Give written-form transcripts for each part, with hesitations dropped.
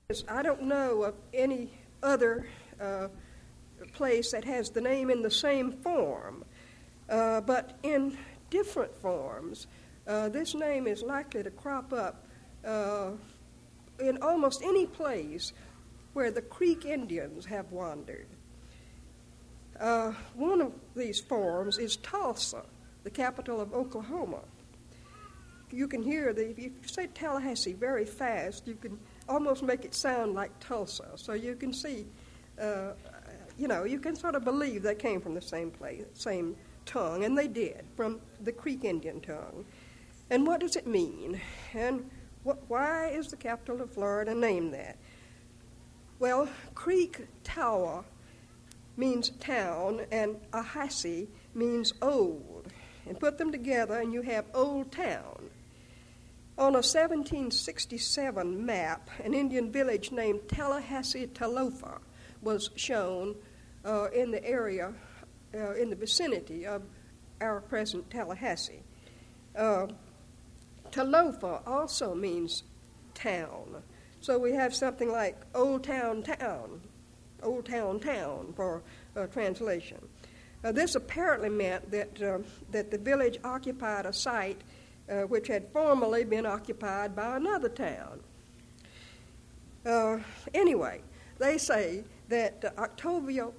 I don't know of any other place that has the name in the same form, but in different forms. This name is likely to crop up in almost any place where the Creek Indians have wandered. One of these forms is Tulsa, the capital of Oklahoma. You can hear if you say Tallahassee very fast, you can almost make it sound like Tulsa. So you can see, you can sort of believe they came from the same place, same tongue, and they did, from the Creek Indian tongue. And what does it mean? And why is the capital of Florida named that? Well, Creek Tawa means town, and Ahasi means old. And put them together, and you have Old Town. On a 1767 map, an Indian village named Tallahassee Talofa was shown in the area, in the vicinity of our present Tallahassee. Talofa also means town. So we have something like Old Town Town for translation. This apparently meant that the village occupied a site which had formerly been occupied by another town. Anyway, they say that Octavia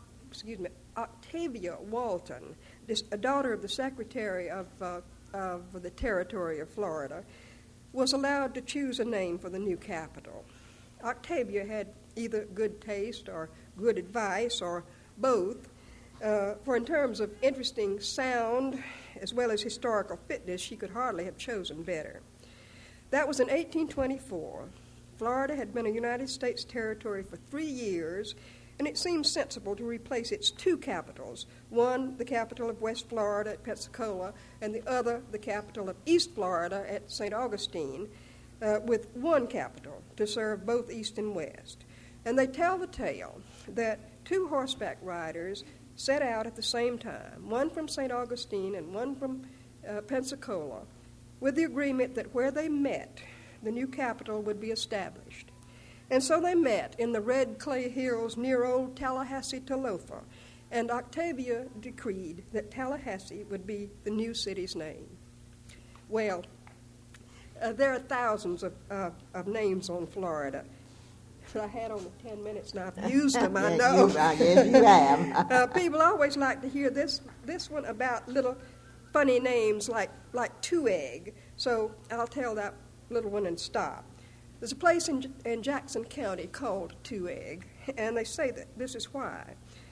Walton, a daughter of the Secretary of the Territory of Florida, was allowed to choose a name for the new capital. Octavia had either good taste or good advice or both, for in terms of interesting sound as well as historical fitness, she could hardly have chosen better. That was in 1824. Florida had been a United States territory for 3 years, and it seemed sensible to replace its two capitals, one the capital of West Florida at Pensacola, and the other the capital of East Florida at St. Augustine, with one capital to serve both East and West. And they tell the tale that two horseback riders set out at the same time, one from St. Augustine and one from Pensacola, with the agreement that where they met, the new capital would be established. And so they met in the red clay hills near old Tallahassee Talofa, and Octavia decreed that Tallahassee would be the new city's name. Well, there are thousands of names on Florida. I had only 10 minutes, and I've used them, I know. I guess you have. People always like to hear this one about little funny names like Two Egg, so I'll tell that little one and stop. There's a place in Jackson County called Two Egg, and they say that this is why.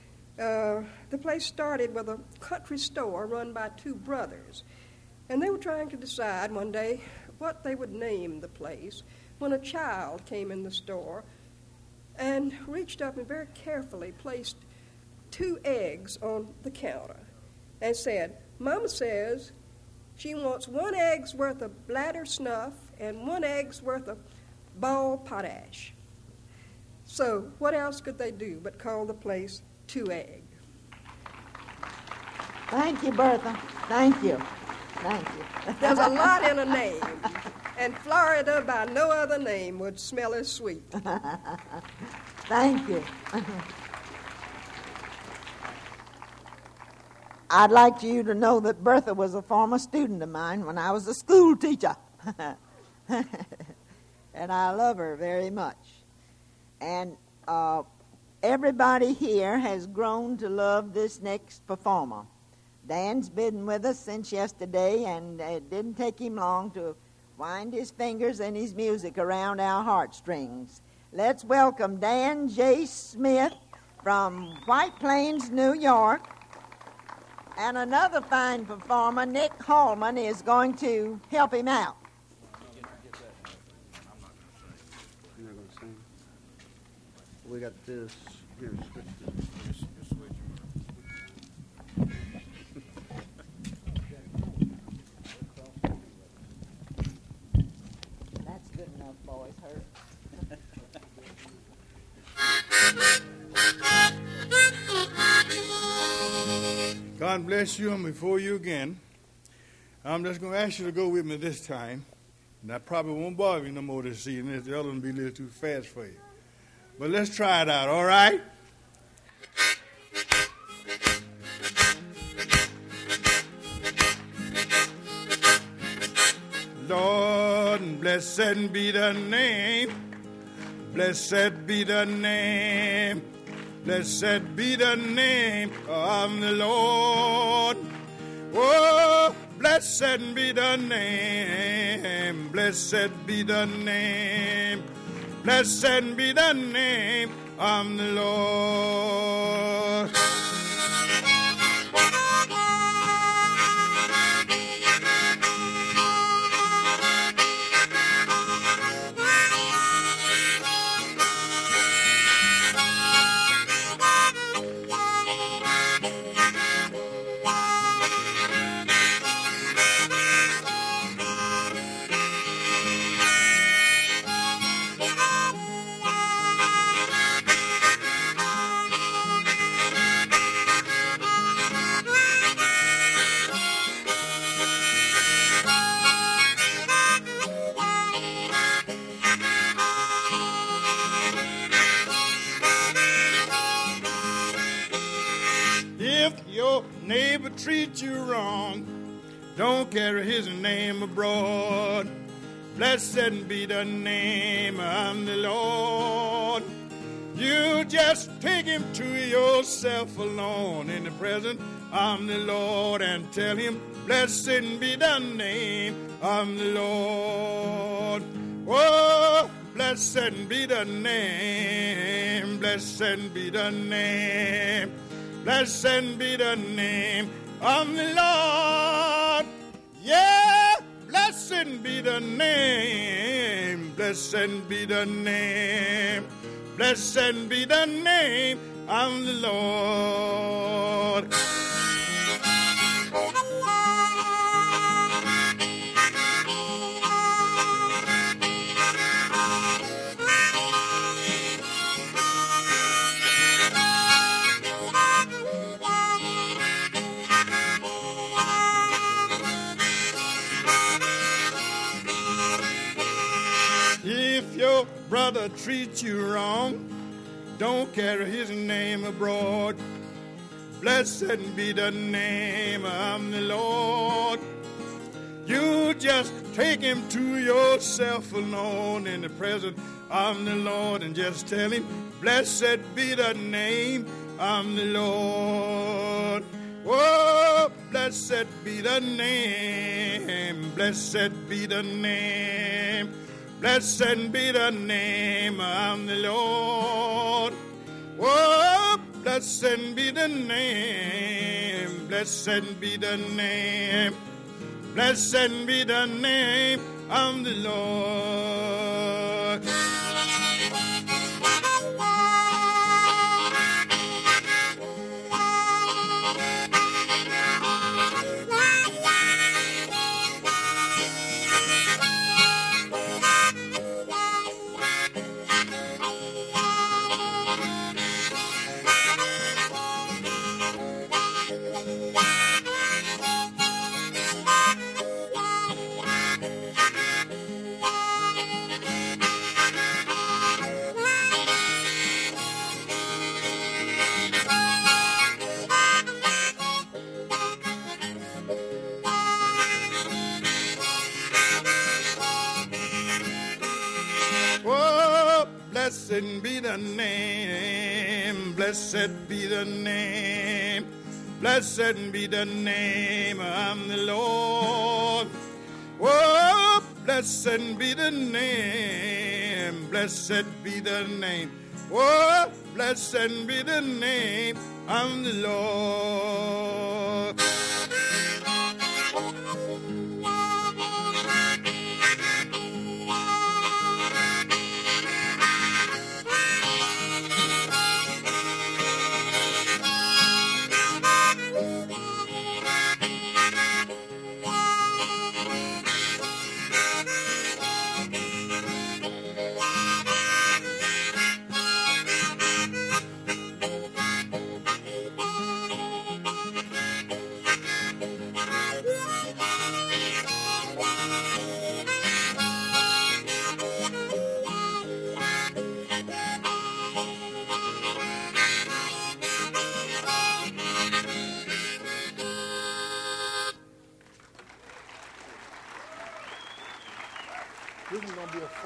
The place started with a country store run by two brothers, and they were trying to decide one day what they would name the place when a child came in the store and reached up and very carefully placed 2 eggs on the counter and said, "Mama says she wants 1 egg's worth of bladder snuff and 1 egg's worth of ball potash." So what else could they do but call the place Two Egg? Thank you, Bertha. Thank you. There's a lot in a name, and Florida by no other name would smell as sweet. Thank you. I'd like you to know that Bertha was a former student of mine when I was a school teacher. And I love her very much. And everybody here has grown to love this next performer. Dan's been with us since yesterday, and it didn't take him long to wind his fingers and his music around our heartstrings. Let's welcome Dan J. Smith from White Plains, New York. And another fine performer, Nick Hallman, is going to help him out. You're not going to sing? We got this. Here, switch this. That's good enough, boys. Hurt. God bless you, and before you again, I'm just going to ask you to go with me this time And I probably won't bother you no more this season. The other one will be a little too fast for you. But let's try it out, all right? Lord, blessed be the name. Blessed be the name. Blessed be the name of the Lord. Oh, blessed be the name. Blessed be the name. Blessed be the name of the Lord. If your neighbor treats you wrong, don't carry his name abroad. Blessed be the name of the Lord. You just take him to yourself alone in the presence of the Lord and tell him, blessed be the name of the Lord. Oh, blessed be the name, blessed be the name. Blessed be the name of the Lord. Yeah, blessed be the name. Blessed be the name. Blessed be the name of the Lord. If your brother treats you wrong, don't carry his name abroad. Blessed be the name of the Lord. You just take him to yourself alone in the presence of the Lord and just tell him, blessed be the name of the Lord. Oh, blessed be the name, blessed be the name. Blessed be the name of the Lord. Oh, blessed be the name. Blessed be the name. Blessed be the name of the Lord. Oh, blessed be the name, blessed be the name, blessed be the name of the Lord. Oh, blessed be the name, blessed be the name. Oh, blessed be the name of the Lord.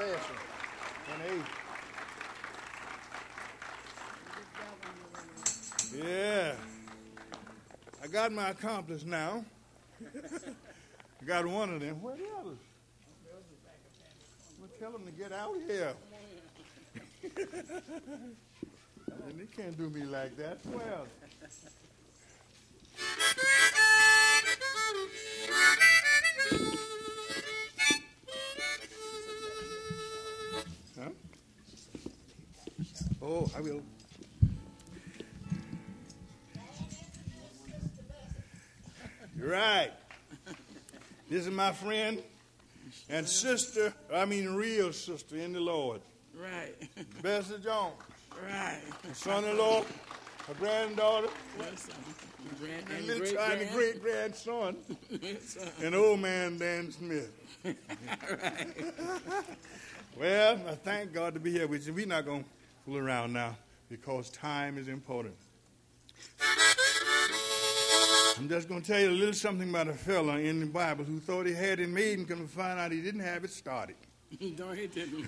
passing. And 8. Yeah. I got my accomplice now. I got one of them. Where the others? Well, tell them to get out here. And they can't do me like that. Well. Huh? Oh, I will. You're right. This is my friend and sister, real sister in the Lord. Right. Bessie Jones. Right. Son-in-law, her granddaughter, And and great-grandson, and old man Dan Smith. Well, I thank God to be here with you. We're not going to fool around now because time is important. I'm just going to tell you a little something about a fella in the Bible who thought he had it made and couldn't find out he didn't have it started. Don't hit him.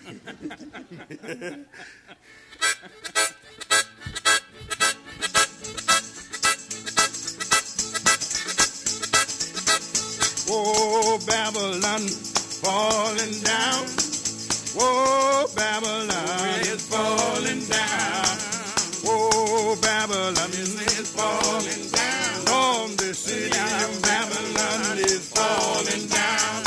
Whoa, Babylon falling down. Whoa, Babylon is falling down. Whoa, Babylon is falling down. On the city of Babylon is falling down.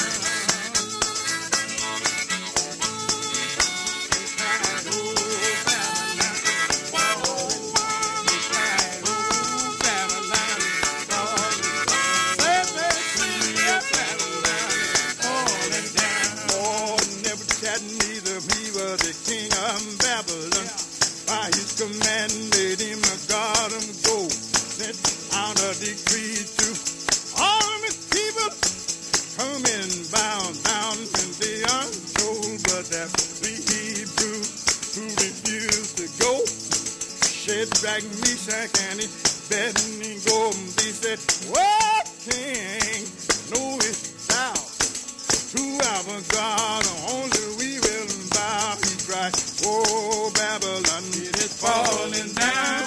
Command made him a god of gold, sent out a decree to all of his people, come in, bound and they are told, but that the Hebrew who refused to go, Shadrach, Meshach, and Abednego, they said, what king knowest thou to our God, only we will bow, he cried, oh, Babylon, it is falling down.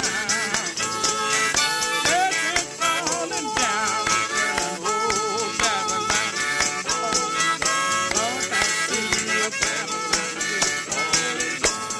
It is falling down. Oh, Babylon. Oh, that city of Babylon is falling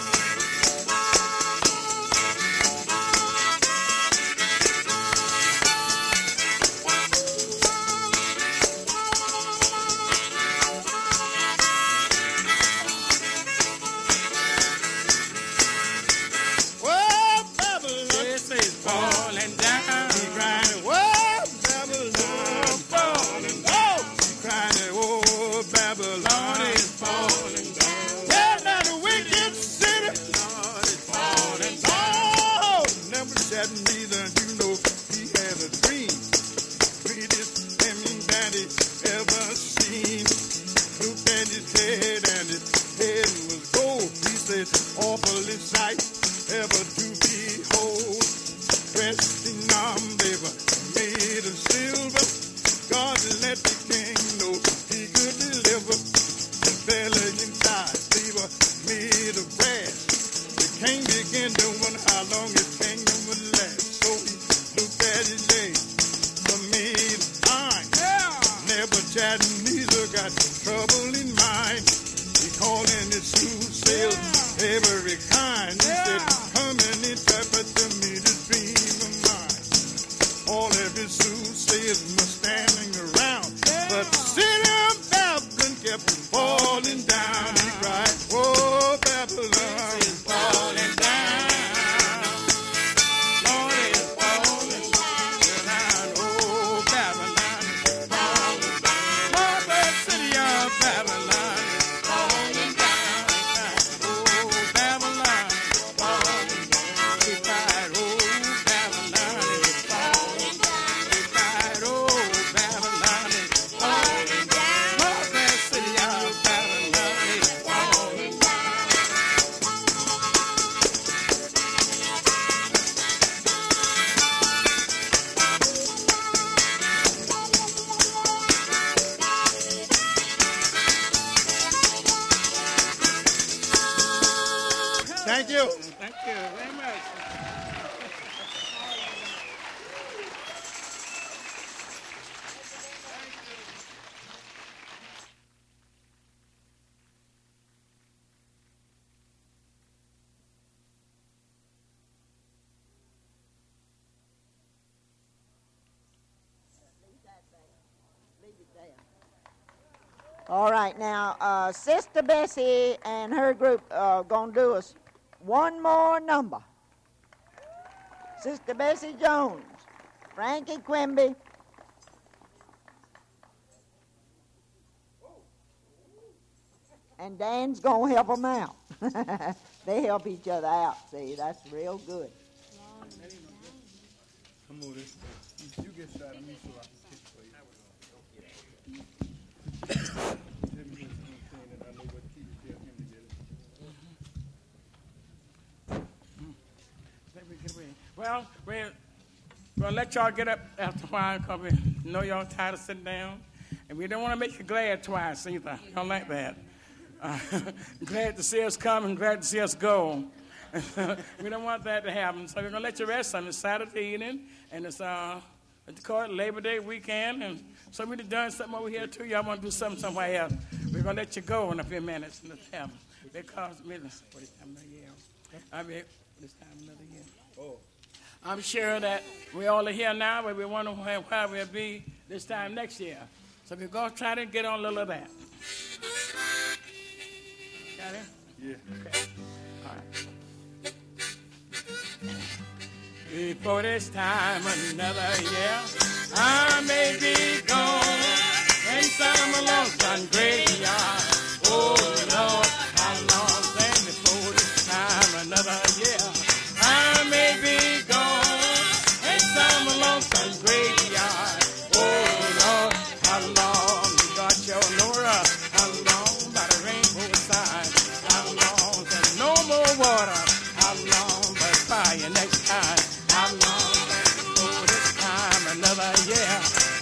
awfully sight ever to behold. Dressed in armor, made of silver. God let the king know he could deliver. The belly inside, they were made of brass. The king began to wonder how long his kingdom would last. So he looked at his legs, were made of iron. Nebuchadnezzar got trouble in mind. He called in his soothsayers, every kind. He said, come and interpret to me this dream of mine. All of his soothsayers were standing around, but the city of Babylon kept falling down. He cried, oh, Babylon is falling down. Thank you. Thank you very much. All right, now, Sister Bessie and her group are going to do us one more number. Sister Bessie Jones, Frankie Quimby, and Dan's going to help them out. They help each other out, see, that's real good. Come on, this. You get started, me so I can kick for you. Well, we're going to let y'all get up after a while because we know y'all tired of sitting down. And we don't want to make you glad twice either. You don't like that. Glad to see us come and glad to see us go. We don't want that to happen. So we're going to let you rest on this Saturday evening. And it's Labor Day weekend. And so we've done something over here too. Y'all want to do something somewhere else. We're going to let you go in a few minutes. Because this time of the year. This time of the year. Oh. I'm sure that we all are here now, but we wonder where we'll be this time next year. So we're going to try to get on a little of that. Got it? Yeah. Okay. All right. Before this time another year, I may be gone in some lonesome graveyard. Oh, Lord, how long then before this time another year, I may be gone in some lonesome graveyard. Oh, Lord, how long you got your Nora? How long by the rainbow side? How long there's no more water? How long but fire next time? How long before this time another year?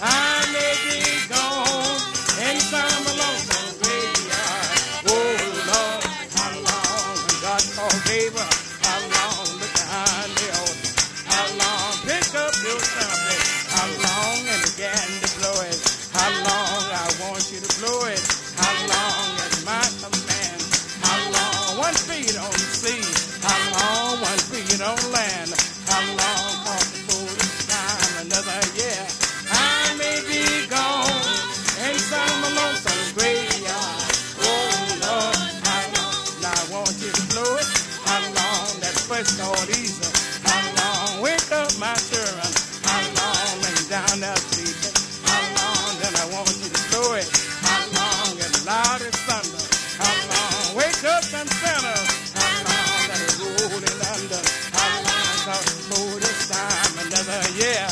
I may be gone in some lonesome graveyard. Oh, Lord, how long when God called favor? How long look behind the altar? How long pick up your trumpet? How long and again to blow it? How long I want you to blow it? How long is my command? How long 1 feet on the sea? How long 1 feet on land? How long before this time another year? I may be gone in some lonesome graveyard. Oh Lord, how long? Now I want you to blow it. How long that first called easy? How long wake up my children? How long lay down there sleeping? How long then I want you to blow it? How long as loud as thunder? How long wake up them sinners? How long that it rolling under? How long cause before this time another year?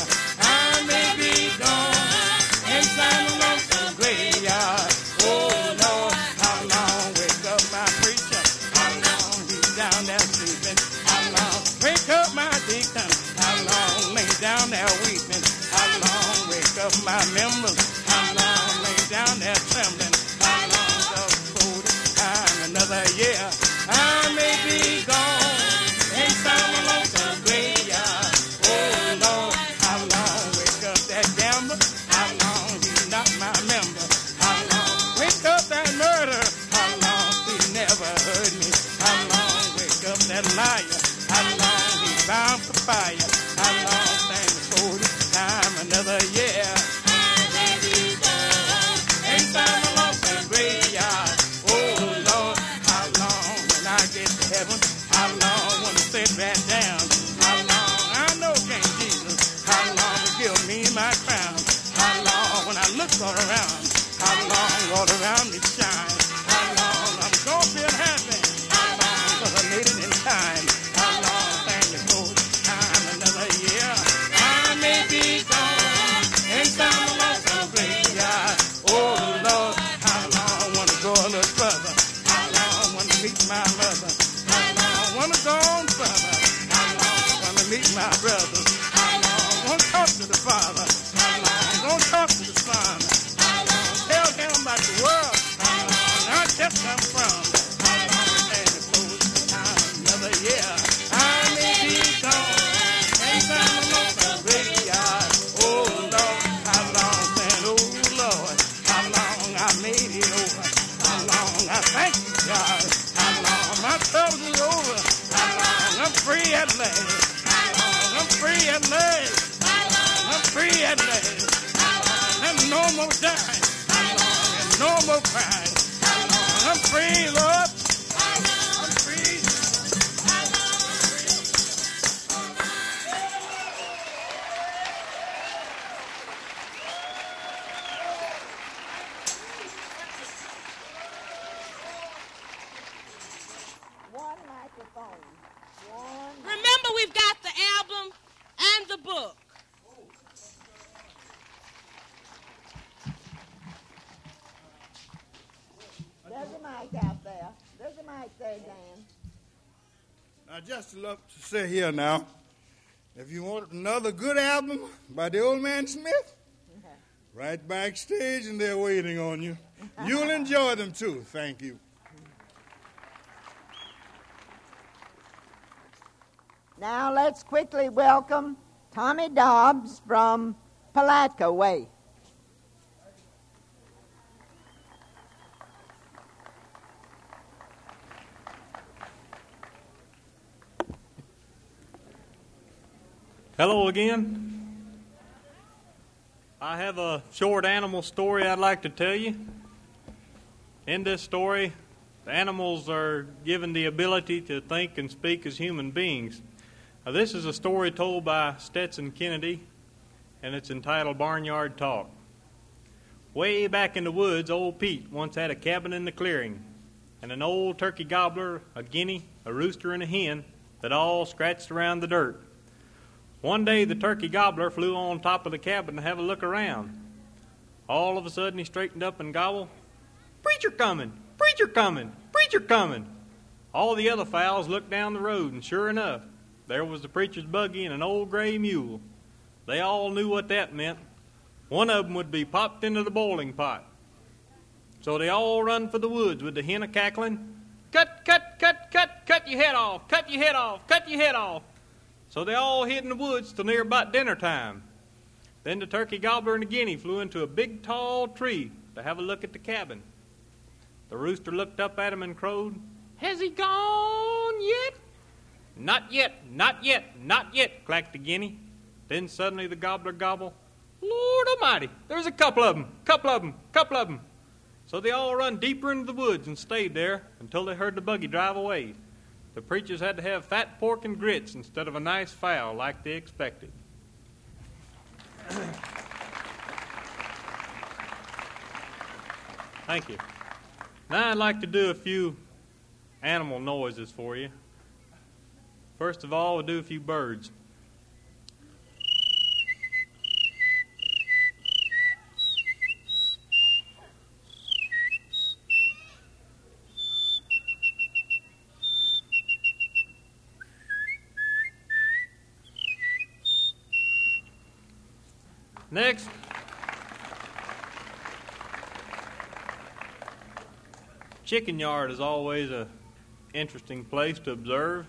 I may be gone in some lonesome graveyard. Oh Lord, how long wake up my preacher? How long he's down there sleeping? How long wake up my deacon? How long lay down there weeping? How long wake up my members? How long lay down there trembling? How long just before this time another year? I may be gone in some lonesome graveyard. Oh Lord, how long wake up that gambler? How long he not my member? How long wake up that murderer? How long he never heard me? How long wake up that liar? How long he bound for fire? How long stand before this time another year? I may be gone in some lonesome graveyard. Oh Lord, how long when I get to heaven? How long when I sit back down? How long I know King Jesus? How long to give me my crown? How long when I look all around? How long all around me shine? How long I'm gonna feel happy? How long 'cause I made it in time? How long stand before this time another year? I may be gone in some lonesome graveyard. Oh Lord, how long wanna go a little further? How long wanna meet my mother? How long wanna go on further? How long wanna meet my brothers? How long wanna talk to the Father? How long gonna talk to the Son? How long tell him about the world? How long I just come from? How long stand before this time another free at last. I'm free at last. And no more dying. And no more crying. I'm free, Lord. I'm free. One microphone. One. Remember, we've got the album and the book. There's a mic out there. There's a mic there, Dan. I just love to say here now, if you want another good album by the Old Man Smith, right backstage and they're waiting on you. You'll enjoy them too. Thank you. Now let's quickly welcome Tommy Dobbs from Palatka Way. Hello again. I have a short animal story I'd like to tell you. In this story, the animals are given the ability to think and speak as human beings. Now, this is a story told by Stetson Kennedy, and it's entitled Barnyard Talk. Way back in the woods, old Pete once had a cabin in the clearing, and an old turkey gobbler, a guinea, a rooster, and a hen that all scratched around the dirt. One day the turkey gobbler flew on top of the cabin to have a look around. All of a sudden he straightened up and gobbled, "Preacher coming! Preacher coming! Preacher coming!" All the other fowls looked down the road, and sure enough, there was the preacher's buggy and an old gray mule. They all knew what that meant. One of them would be popped into the boiling pot. So they all run for the woods with the hen a-cackling, "Cut, cut, cut, cut, cut your head off, cut your head off, cut your head off." So they all hid in the woods till near about dinner time. Then the turkey gobbler and the guinea flew into a big tall tree to have a look at the cabin. The rooster looked up at him and crowed, "Has he gone yet?" "Not yet, not yet, not yet," clacked the guinea. Then suddenly the gobbler gobbled, "Lord Almighty, there's a couple of them, couple of them, couple of them." So they all run deeper into the woods and stayed there until they heard the buggy drive away. The preachers had to have fat pork and grits instead of a nice fowl like they expected. Thank you. Now I'd like to do a few animal noises for you. First of all, we'll do a few birds. Next, chicken yard is always an interesting place to observe.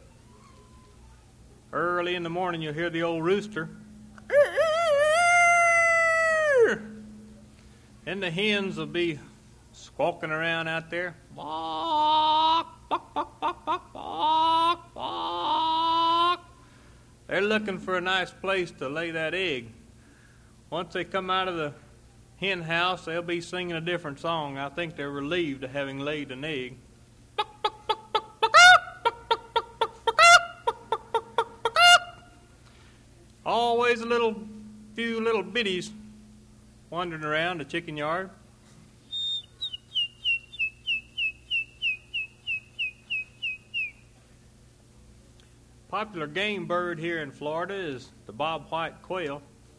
Early in the morning, you'll hear the old rooster. And the hens will be squawking around out there. Bawk, bawk, bawk, bawk, bawk, bawk, bawk. They're looking for a nice place to lay that egg. Once they come out of the hen house, they'll be singing a different song. I think they're relieved of having laid an egg. Always a few little biddies wandering around the chicken yard. Popular game bird here in Florida is the bobwhite quail.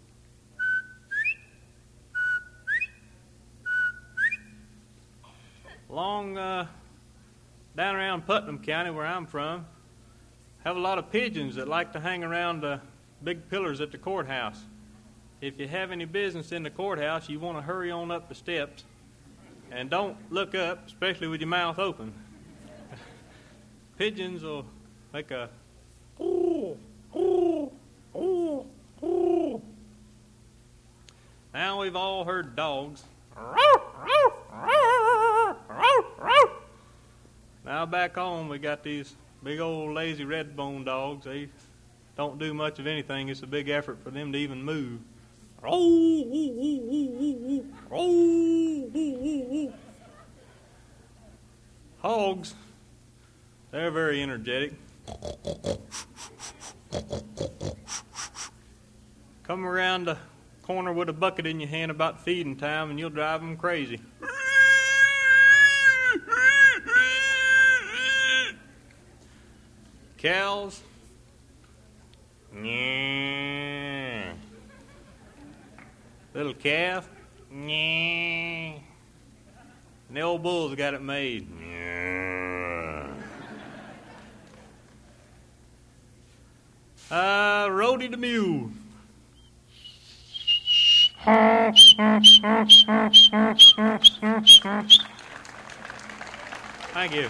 Down around Putnam County, where I'm from, have a lot of pigeons that like to hang around the big pillars at the courthouse. If you have any business in the courthouse, you want to hurry on up the steps and don't look up, especially with your mouth open. Pigeons will make a ooh, ooh, ooh, ooh. Now we've all heard dogs. Now back home we got these big old lazy red-bone dogs. They don't do much of anything. It's a big effort for them to even move. Hogs, they're very energetic. Come around the corner with a bucket in your hand about feeding time and you'll drive them crazy. Cows, yeah. Little calf, yeah. And the old bulls got it made. Yeah. Rody the mule. Thank you.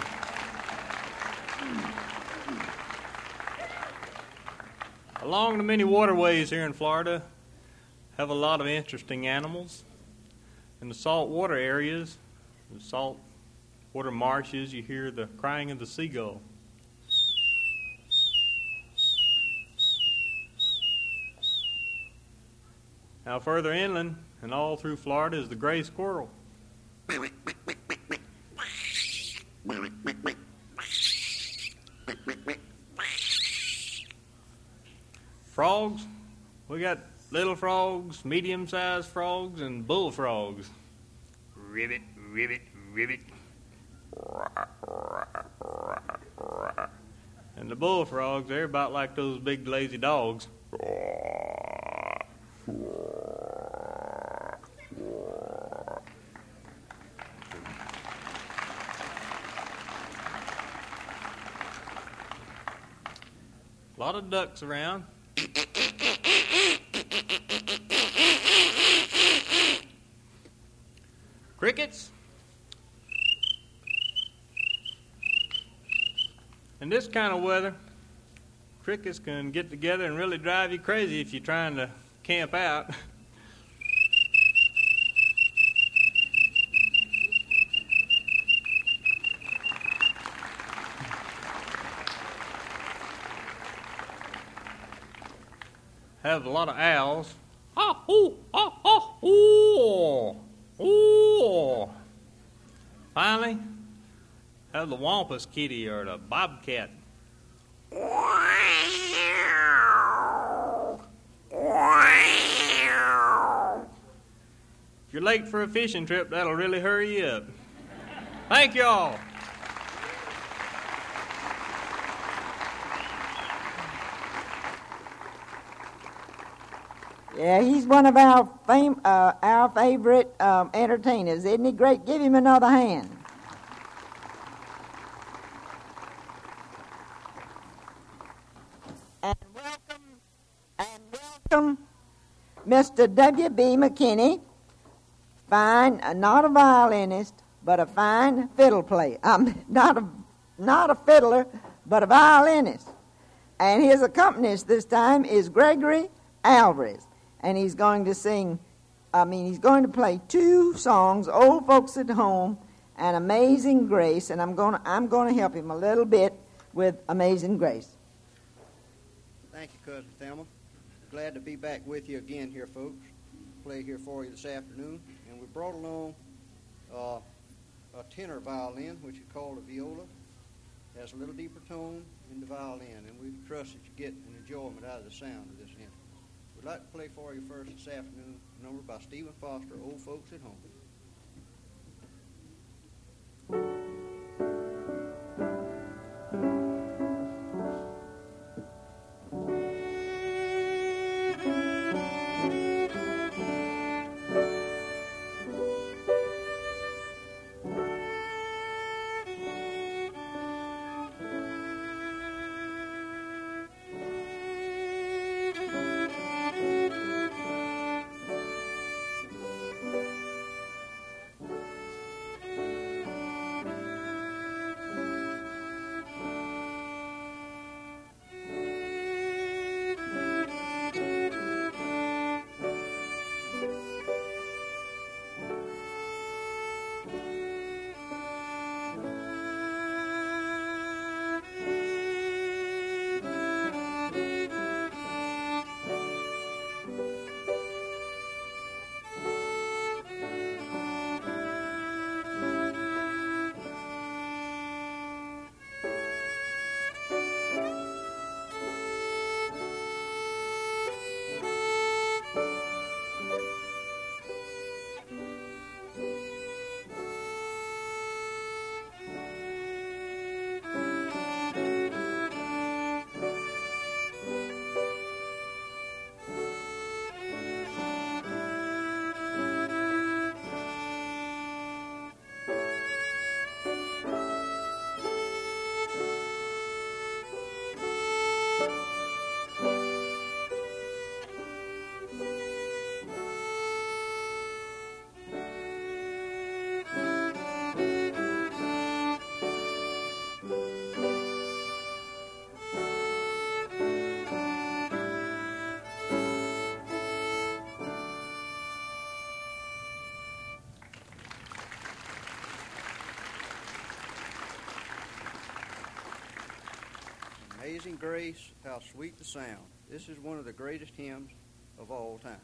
Along the many waterways here in Florida have a lot of interesting animals. In the saltwater areas, the salt water marshes, you hear the crying of the seagull. Now further inland and all through Florida is the gray squirrel. Frogs, we got little frogs, medium-sized frogs, and bullfrogs. Ribbit, ribbit, ribbit. And the bullfrogs, they're about like those big lazy dogs. A lot of ducks around. Crickets. In this kind of weather, crickets can get together and really drive you crazy if you're trying to camp out. Have a lot of owls. Ah, ooh, ah, ah, ooh, ooh. Finally, have the wampus kitty or the bobcat. If you're late for a fishing trip, that'll really hurry you up. Thank y'all. Yeah, he's one of our favorite entertainers. Isn't he great? Give him another hand. And welcome, Mr. W.B. McKinney. Fine, not a violinist, but a fine fiddle player. Not a fiddler, but a violinist. And his accompanist this time is Gregory Alvarez. And he's going to play two songs, Old Folks at Home and Amazing Grace, and I'm going to help him a little bit with Amazing Grace. Thank you, Cousin Thelma. Glad to be back with you again here, folks. Play here for you this afternoon. And we brought along a tenor violin, which is called a viola. It has a little deeper tone in the violin, and we trust that you get an enjoyment out of the sound of this instrument. We'd like to play for you first this afternoon a number by Stephen Foster, Old Folks at Home. Amazing Grace, how sweet the sound. This is one of the greatest hymns of all time.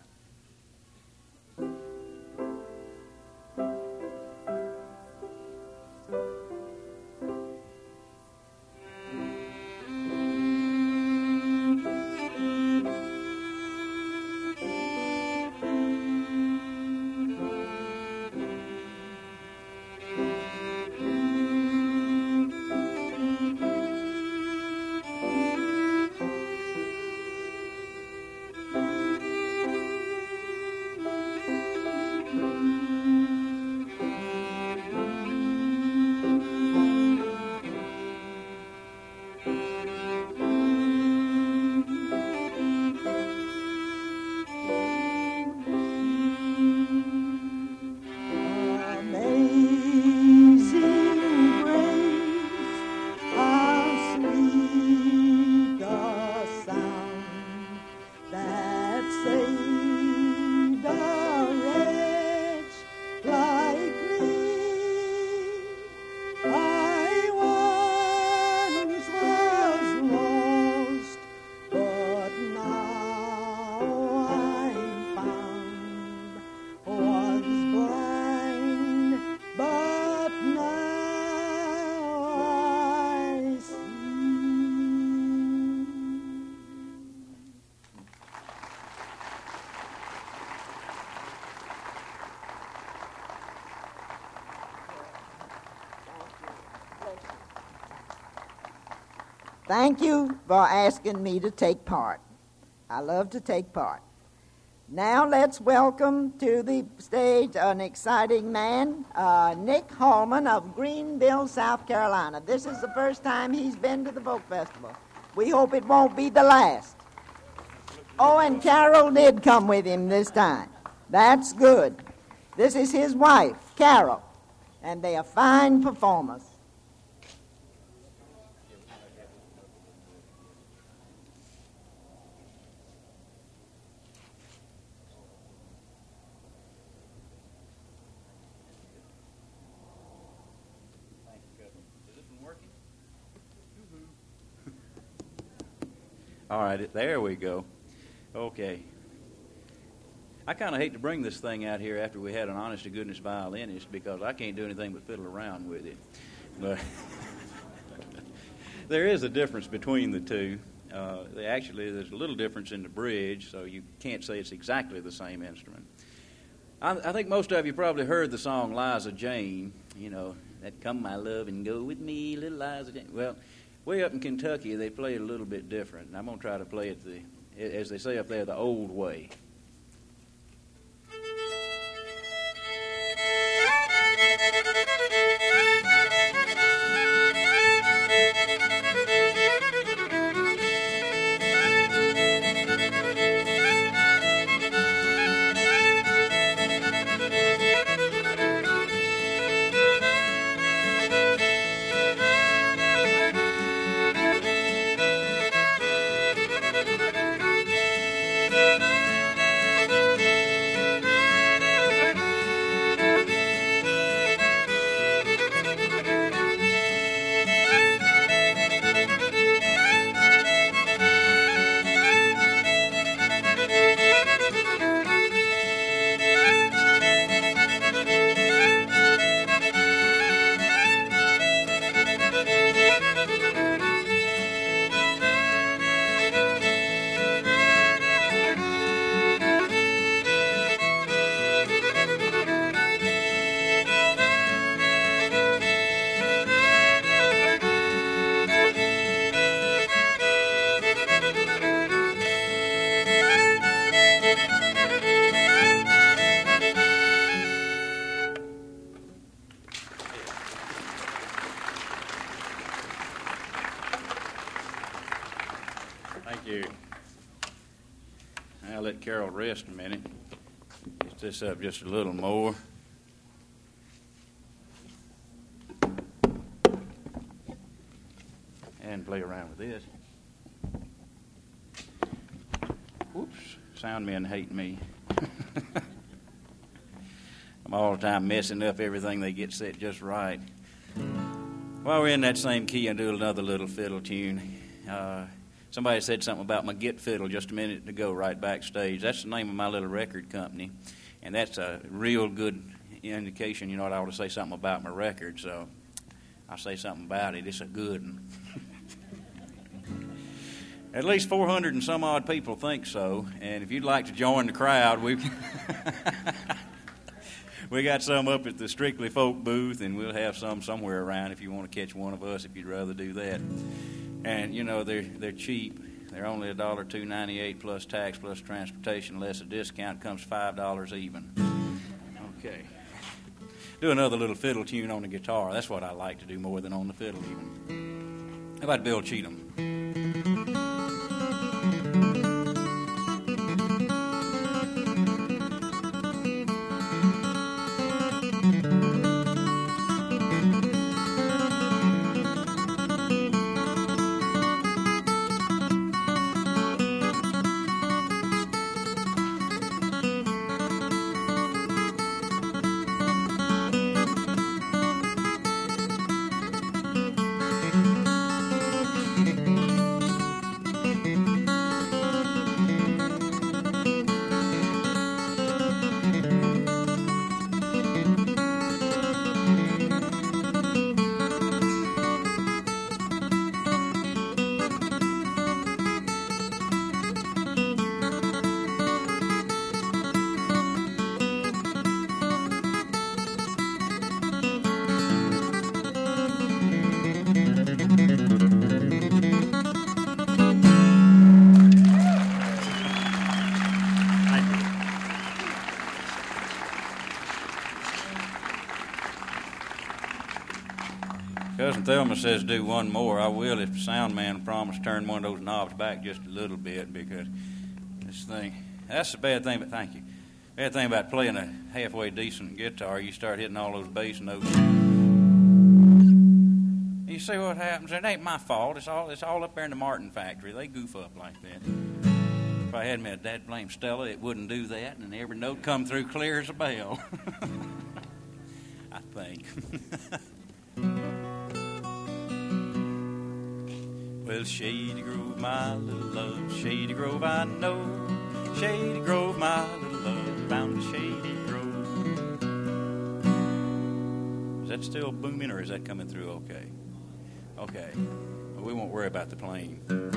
Thank you for asking me to take part. I love to take part. Now let's welcome to the stage an exciting man, Nick Hallman of Greenville, South Carolina. This is the first time he's been to the Folk Festival. We hope it won't be the last. Oh, and Carol did come with him this time. That's good. This is his wife, Carol, and they are fine performers. All right, there we go. Okay. I kind of hate to bring this thing out here after we had an honest-to-goodness violinist because I can't do anything but fiddle around with it. But there is a difference between the two. Actually, there's a little difference in the bridge, so you can't say it's exactly the same instrument. I think most of you probably heard the song Liza Jane, you know, that "Come My Love and Go With Me, Little Liza Jane." Well, way up in Kentucky, they play it a little bit different, and I'm going to try to play it, as they say up there, the old way. Thank you. I'll let Carol rest a minute. Get this up just a little more. And play around with this. Whoops, sound men hate me. I'm all the time messing up everything they get set just right. While we're in that same key, I'll do another little fiddle tune. Somebody said something about my Git Fiddle just a minute ago right backstage. That's the name of my little record company, and that's a real good indication, you know, I ought to say something about my record, so I'll say something about it. It's a good one. At least 400 and some odd people think so, and if you'd like to join the crowd, we got some up at the Strictly Folk booth, and we'll have some somewhere around if you want to catch one of us, if you'd rather do that. And, you know, they're cheap. They're only $2.98 plus tax plus transportation, less a discount, comes $5 even. Okay. Do another little fiddle tune on the guitar. That's what I like to do more than on the fiddle even. How about Bill Cheatham? Cousin Thelma says do one more. I will if the sound man promised to turn one of those knobs back just a little bit, because this thing, that's the bad thing, but thank you. Bad thing about playing a halfway decent guitar, you start hitting all those bass notes. You see what happens? It ain't my fault. It's all up there in the Martin factory. They goof up like that. If I had me a dad blame Stella, it wouldn't do that, and every note come through clear as a bell. I think. Well, Shady Grove, my little love, Shady Grove, I know. Shady Grove, my little love, bound to Shady Grove. Is that still booming, or is that coming through okay? Okay. Well, we won't worry about the plane.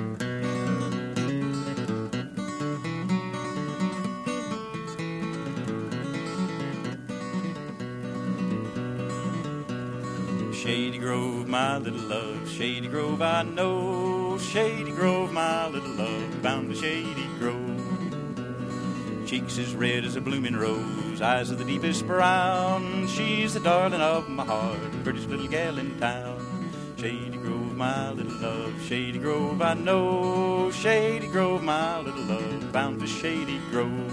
Shady Grove, my little love, Shady Grove, I know. Shady Grove, my little love, bound to Shady Grove. Cheeks as red as a blooming rose, eyes of the deepest brown. She's the darling of my heart, prettiest little gal in town. Shady Grove, my little love, Shady Grove, I know. Shady Grove, my little love, bound to Shady Grove.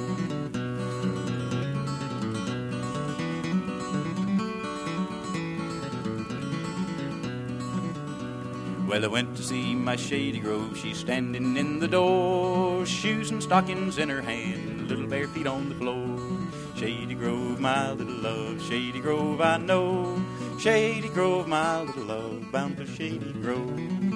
Well, I went to see my Shady Grove. She's standing in the door, shoes and stockings in her hand, little bare feet on the floor. Shady Grove, my little love, Shady Grove, I know. Shady Grove, my little love, bound for Shady Grove.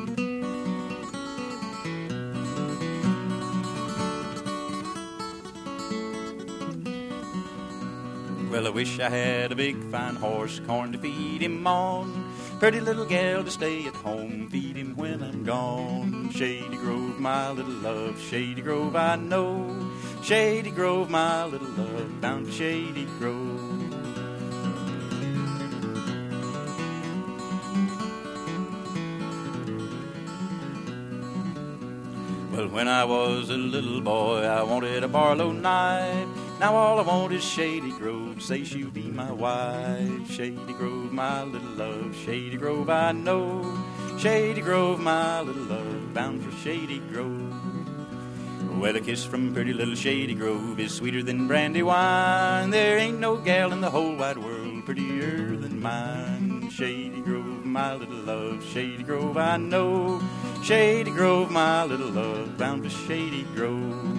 Well, I wish I had a big fine horse, corn to feed him on. Pretty little gal to stay at home, feed him when I'm gone. Shady Grove, my little love, Shady Grove, I know. Shady Grove, my little love, bound to Shady Grove. Well, when I was a little boy, I wanted a Barlow knife. Now all I want is Shady Grove, say she'll be my wife. Shady Grove, my little love, Shady Grove, I know. Shady Grove, my little love, bound for Shady Grove. Well, a kiss from pretty little Shady Grove is sweeter than brandy wine. There ain't no gal in the whole wide world prettier than mine. Shady Grove, my little love, Shady Grove, I know. Shady Grove, my little love, bound for Shady Grove.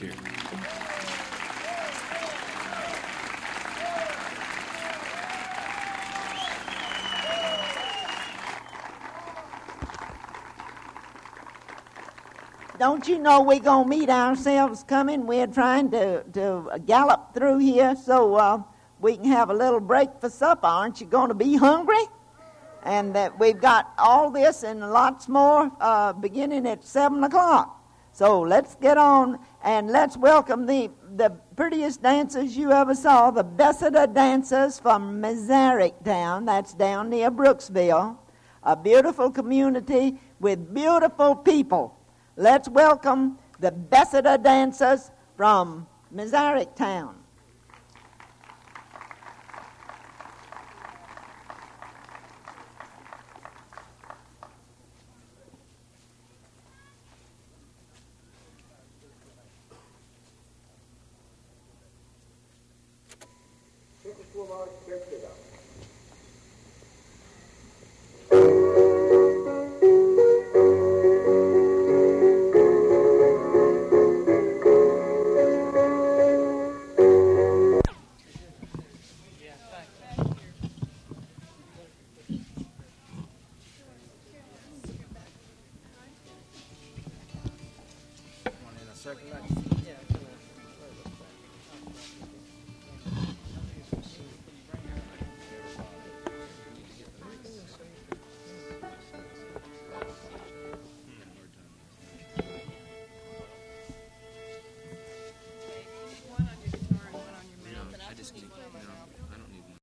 here. Don't you know we're going to meet ourselves coming? We're trying to gallop through here so we can have a little break for supper. Aren't you going to be hungry? And that we've got all this and lots more beginning at 7 o'clock. So let's get on and let's welcome the prettiest dancers you ever saw, the Bessida dancers from Massarytown. That's down near Brooksville, a beautiful community with beautiful people. Let's welcome the Bessida dancers from Massarytown. Circle